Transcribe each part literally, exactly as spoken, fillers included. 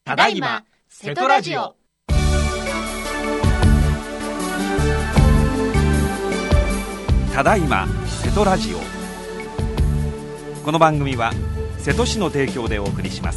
ただいま瀬戸ラジオ。 ただいま瀬戸ラジオ。この番組は瀬戸市の提供でお送りします。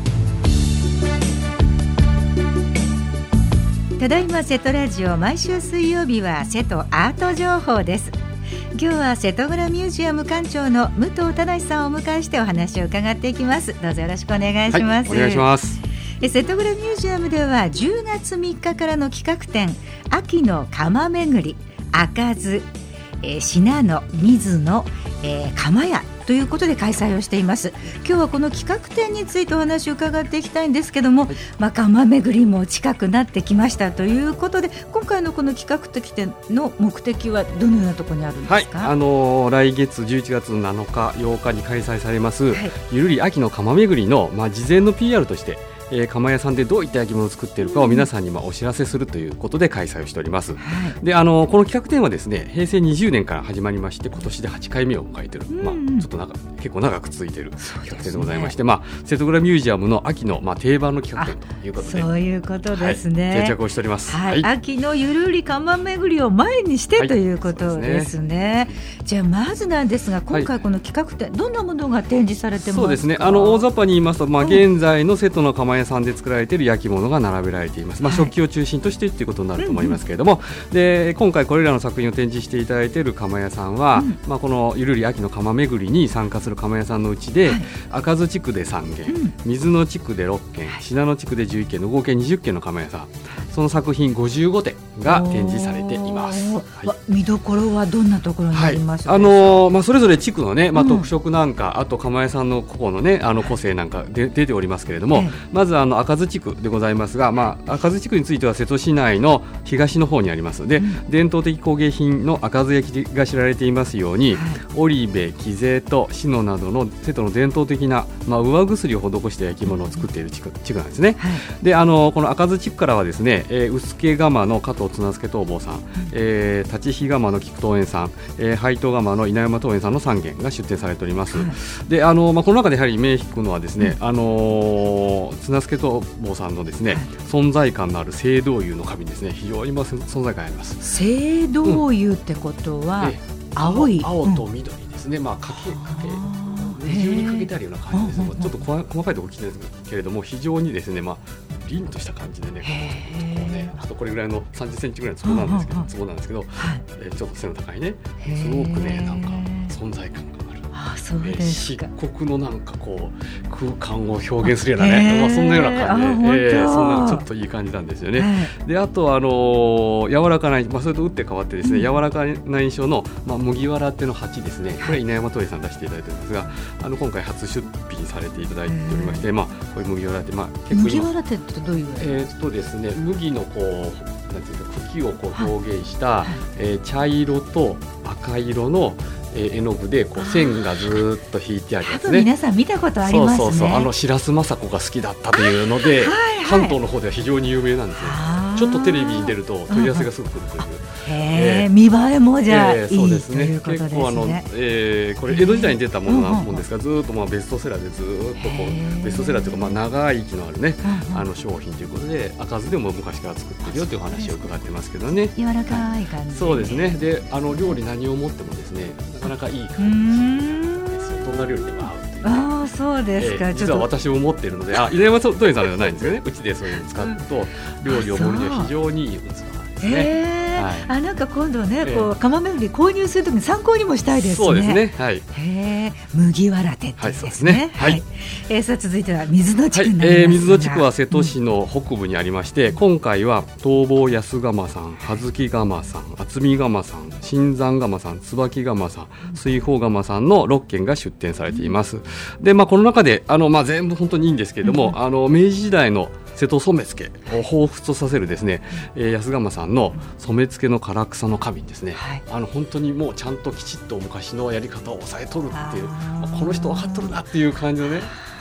ただいま瀬戸ラジオ、毎週水曜日は瀬戸アート情報です。今日は瀬戸蔵ミュージアム館長の武藤忠さんをお迎えしてお話を伺っていきます。どうぞよろしくお願いします。 はい、お願いします。 瀬戸蔵ミュージアムではじゅうがつみっかからの企画展、秋の窯巡り、開かず、えー、信濃、水野、えー、窯屋ということで開催をしています。今日はこの企画展についてお話を伺っていきたいんですけども、はい、まあ、窯巡りも近くなってきましたということで、今回のこの企画展の目的はどのようなところにあるんですか？ はい、あのー、来月じゅういちがつなのかようかに開催されます、はい、ゆるり秋の窯巡りの、まあ、事前の ピーアール としてえー、窯屋さんでどういった焼き物を作っているかを皆さんにまあお知らせするということで開催をしております、はい、であのこの企画展はですね、平成にじゅうねんから始まりまして、今年ではちかいめを迎えている、うんうん、まあ、ちょっとなんか結構長く続いている企画展でございまして、ね、まあ、瀬戸蔵ミュージアムの秋の、まあ、定番の企画展ということで、 そういうことですね、 はい、定着をしております、 はいはい、秋のゆるり窯巡りを前にして、はい、ということですね。じゃあまずなんですが、今回この企画展、はい、どんなものが展示されてますか？ そうですね、あの大雑把に言いますと、まあ、現在の瀬戸の窯屋さんで作られている焼き物が並べられています、まあ、食器を中心としてということになると思いますけれども、うんうん、で今回これらの作品を展示していただいている窯屋さんは、うん、まあ、このゆるり秋の窯巡りに参加する窯屋さんのうちで、はい、赤津地区でさんけん、うん、水野地区でろっけん、信濃地区でじゅういっけんの合計にじゅっけんの窯屋さん、その作品ごじゅうごてんが展示されています、はい、 見どころはどんなところにありますか？ はい、あのーまあ、それぞれ地区の、ね、まあ、特色なんか、うん、あと窯屋さんの個々の、ね、あの個性なんかで出ておりますけれども、ええ、まずあの赤津地区でございますが、まあ、赤津地区については瀬戸市内の東の方にありますで、うん、伝統的工芸品の赤津焼が知られていますように、はい、織部、木製と篠などの瀬戸の伝統的な、まあ、上薬を施した焼き物を作っている地区、地区なんですね、はい、であのこの赤津地区からはですね、えー、臼家窯の加藤綱助東坊さん、うん、えー、立飛窯の菊東園さん、えー、配当窯の稲山東園さんのさんけんが出展されております、はい、であの、まあ、この中でやはり目引くのはですね、うん、あの綱助東坊さんのですね、はい、存在感のある青銅釉の花瓶ですね、非常に存在感あります。 青銅釉ってことは、うん、青い青と緑ですね、うん、まあ、かけかけ二重にかけてあるような感じですね、ちょっと細かいところ聞いてるんですけれども、非常にですね、まあ、凛とした感じでね、こうね、あとこれぐらいのさんじゅっセンチぐらいの壺なんですけど、壺なんですけど、はい、えー、ちょっと背の高いね、すごくね、なんか存在感がある。 あ、そうですか。 漆黒のなんかこう空間を表現するようなね、まあ、そんなような感じで、えー、そんなちょっといい感じなんですよね、はい、であと、あのー、柔らかな、まあ、それと打って変わってですね、うん、柔らかな印象の、まあ、麦わら手の鉢ですね、これは稲山東園さん出していただいているんですが、あの今回初出品されていただいておりまして、まあ、こういう麦わら手、まあ、結構麦わら手ってどういう、 えーっとですね、麦のこうなんていうか茎をこう表現した、はい、えー、茶色と赤色の絵の具でこう線がずっと引いてあるやつね。 皆さん見たことありますね。 そうそうそう、あの白洲雅子が好きだったというので、はいはい、関東の方では非常に有名なんですよ。ちょっとテレビに出ると問い合わせがすぐ来るという、 うん、へー、見栄えもじゃあ、えー、いい、そうですね、ということですね。結構あの、 えー、これ江戸時代に出たものなもんですが、ずっとまあベストセラーでずっとこうベストセラーというか、まあ長い息のあるね、あの商品ということで、赤酢でも昔から作ってるよという話を伺ってますけどね。 柔らかい感じ。 そうですね。で、あの料理何を持ってもですね、なかなかいい感じですよ。どんな料理でも合うという。 ああ、そうですか。 えー、実は私も持っているので、あ、稲山東園さんではないんですよね。うちでそういうのを使うと、料理を盛るには非常にいい器ですね。 へー、はい、あ、なんか今度ね、こう窯巡り購入するときに参考にもしたいですね。 そうですね、はい、 へー、麦わら手ってですね。はい、はい、えー、さあ続いては水野地区になりますが、はい、えー、 水野地区は瀬戸市の北部にありまして、うん、今回は東坊安窯さん、葉月窯さん、厚見窯さん、新山窯さん、椿窯さん、水宝窯さんのろっけんが出展されています。で、まあ、この中であの、まあ、全部本当にいいんですけれども、うん、あの明治時代の瀬戸染付を彷彿とさせるですね、えー、安窯さんの染付の唐草の花瓶ですね、はい、あの本当にもうちゃんときちっと昔のやり方を抑えとるっていう、この人分かっとるなっていう感じのね、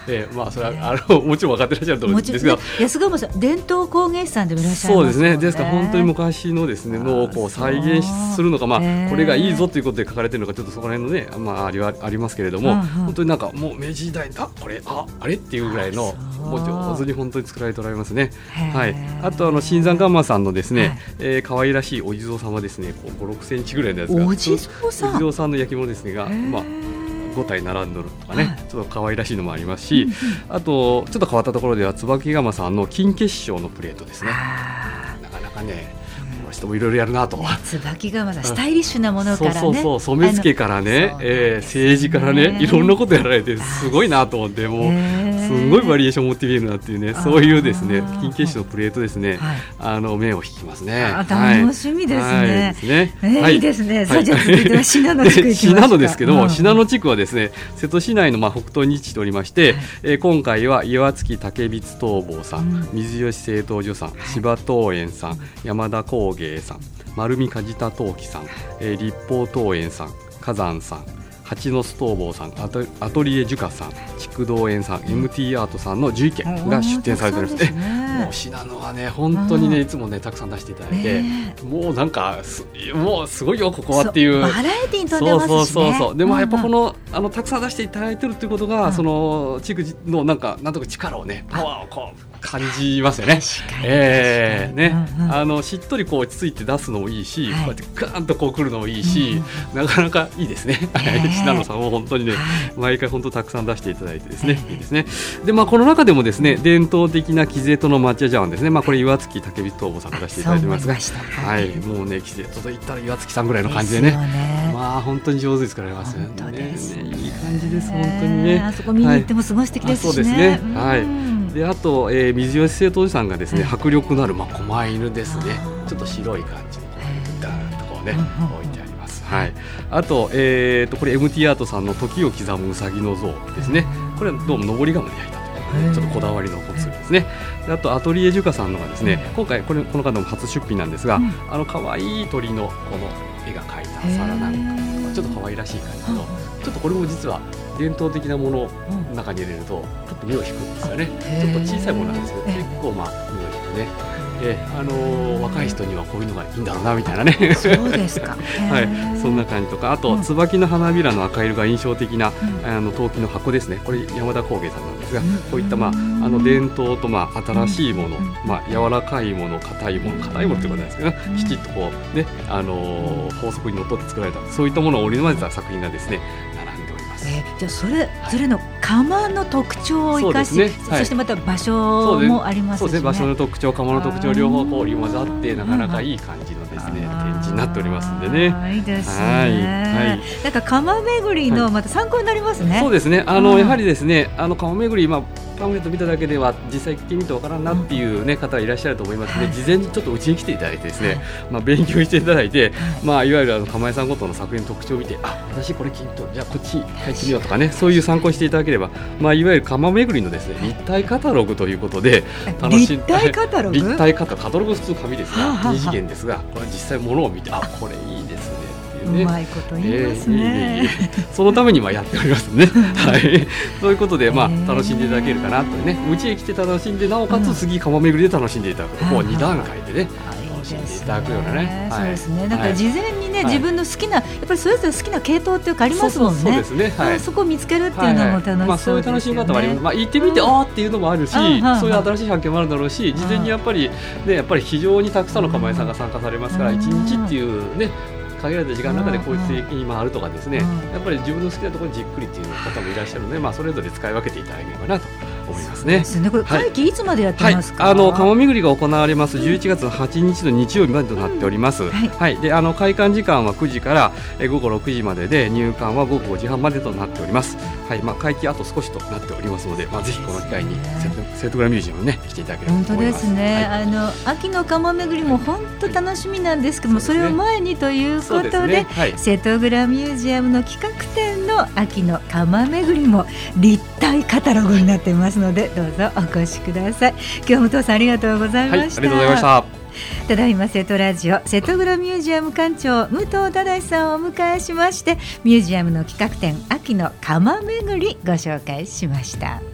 えー、まあそれはあのもちろん分かってらっしゃると思うんですが、 安賀さん伝統工芸士さんでいらっしゃいますもんね。 そうですね。ですから本当に昔のですねのをこう再現するのか、まあこれがいいぞということで書かれているのかちょっとそこら辺のね、まあありはありますけれども、うんうん、本当になんかもう明治時代あこれああれっていうぐらいのもう上手に本当に作られておられますね。はい。あとあの新山ガンマさんのですね、はい、えー、可愛らしいお地蔵様ですね。こうご、ろくセンチぐらいのやつが。 お地蔵さん。 お地蔵さんの焼き物ですねが、まあごたい並んどるとかね、はい、ちょっと可愛らしいのもありますし、あとちょっと変わったところでは椿ガマさんの金結晶のプレートですね。なかなかね。人もいろいろやるなと。 椿ガマさんスタイリッシュなものからね、 そうそうそう、染め付けからね、えー、政治からね、いろんなことやられてすごいなと思って、もうすごいバリエーション持ってみるなっていうね、そういうですね金結晶のプレートですね、はい、あの目を引きますね。 あ、楽しみですね。はい、はいですね、えーはい、いいですね。さあじゃあ続いては信濃地区行きましょうか。 信濃ですけども、信濃地区はですね瀬戸市内のまあ北東に位置しておりまして、はい、えー、今回は岩槻竹光工房さん、うん、水吉製陶所さん、芝東園さん、山田工芸さん、丸見梶田陶器さん、えー、立法東園さん、火山さん、八の巣工房さん、アト、アトリエ樹花さん、筑道園さん、エムティー アートさんのじゅういっけんが出展されておりますね。もう信濃はね本当にねいつもねたくさん出していただいて、もうなんかもうすごいよここはっていうバラエティーに飛んでますしね。 そうそうそうそう。でもやっぱこの、あのたくさん出していただいてるっていうことが、うん、その地区のなんかなんとか力をねパワーをこう感じますよね。えー、ね、うんうん、あのしっとりこう落ち着いて出すのもいいし、はい、こうやってガーンとこう来るのもいいし、うんうん、なかなかいいですね。信濃さんも本当にね、はい、毎回本当たくさん出していただいてですね、いいですね。でまあこの中でもですね伝統的な木瀬戸の抹茶茶碗ですね。まあこれ岩槻竹光工房さんが出していただいてますが、はい、もうね木瀬戸といったら岩槻さんぐらいの感じで ね, でね、まあ本当に上手に作られますよね。 本当ですね、 ね、いい感じです本当にね。 あそこ見に行ってもすごい素敵ですしね。 そうですね。はい。であと、えー、水吉製陶所さんがですね、迫力のある、まあ、狛犬ですね。ちょっと白い感じのダーンとこうね、置いてあります。はい、あと、えー、とこれ エムティー アートさんの時を刻むうさぎの像ですね。これはどうも登り窯で焼いたということで、ちょっとこだわりのお薬ですね。であとアトリエ樹花さんのがですね、今回これこの方も初出品なんですが、うん、あの可愛い鳥のこの絵が描いた皿なんかとかちょっと可愛らしい感じの、ちょっとこれも実は伝統的なものの中に入れるとちょっと目を引くんですよね。ちょっと小さいものなんですけど結構まあ目を引くね。えーあのー、若い人にはこういうのがいいんだろうなみたいなね。 そうですか。 はい、そんな感じとか、あと、うん、椿の花びらの赤色が印象的な、うん、あの陶器の箱ですね。これ山田工芸さんなんですが、うん、こういったまああの伝統とまあ新しいもの、うん、まあ柔らかいもの、硬いもの、硬いものってことなんですけど、ね、うん、きちっとこうね、あのー、法則にのっとって作られたそういったものを織り交ぜた作品がですね。 えー、じゃあそれぞれの窯の特徴を生かし、はい、 そ, ね、はい、そしてまた場所もありますしね。 そうですね、場所の特徴、窯の特徴両方こう織り交ざってなかなかいい感じのですね展示になっておりますんでね。 いいですね。はいはい、なんか窯巡りのまた参考になりますね。 はい、そうですね。あの、うん、やはりですね、あの窯巡り、まあパンフレット見ただけでは実際来てみてわからんなっていう、ね、方がいらっしゃると思いますので、はい、事前にちょっとうちに来ていただいてですね、はい、まあ、勉強していただいて、はい、まあ、いわゆるあの窯屋さんごとの作品の特徴を見て、あ、私これきっとじゃあこっち入ってみようとかね、そういう参考にしていただければ、まあ、いわゆる窯巡りのですね立体カタログということで楽しん立体カタログ立体カタログ、カタログ普通紙ですが、はあはあ、に次元ですが、これ実際物を見て、あ、これいいですね。ね、 うまいこと言いますね。 えー、いえいえそのためにはやっておりますね。はい。ということで、まあ、楽しんでいただけるかなとね、うちへ来て楽しんで、なおかつ次窯巡りで楽しんでいただく、もうに段階でね、楽しんでいただくようなね。 そうですね。だから事前にね、自分の好きな、やっぱりそれぞれ好きな系統っていうかありますもんね。 そうですね。はい。 そこを見つけるっていうのも楽しそうですよね。 まあ、そういう楽しみ方もあります。まあ、行ってみて、あーっていうのもあるし、そういう新しい発見もあるだろうし、事前にやっぱりね、やっぱり非常にたくさんの窯屋さんが参加されますから、一日っていうね。限られた時間の中で効率的に回るとかですね、やっぱり自分の好きなところにじっくりっていう方もいらっしゃるので、まあ、それぞれ使い分けていただければなと思いますね。そうですね。これ会期いつまでやってますか？はいはい、あの窯巡りが行われますじゅういちがつのはちにちの日曜日までとなっております。うん、はい、はい、であの開館時間はくじからえ午後ろくじまでで、入館は午後ごじはんまでとなっております。はい、まあ、会期あと少しとなっておりますので、まあ、ぜひこの機会にセトグラミュージアムに、ね、来ていただければと思います。 本当ですね。はい、あの秋の窯巡りも本当楽しみなんですけども、それを前にということで、ね、はい、セトグラミュージアムの企画展の秋の窯巡りも立体カタログになっていますので、どうぞお越しください。今日も武藤さんありがとうございました。はい、ありがとうございました。 ただいまセトラジオセトグラミュージアム館長武藤忠さんをお迎えしまして、ミュージアムの企画展秋の窯巡りご紹介しました。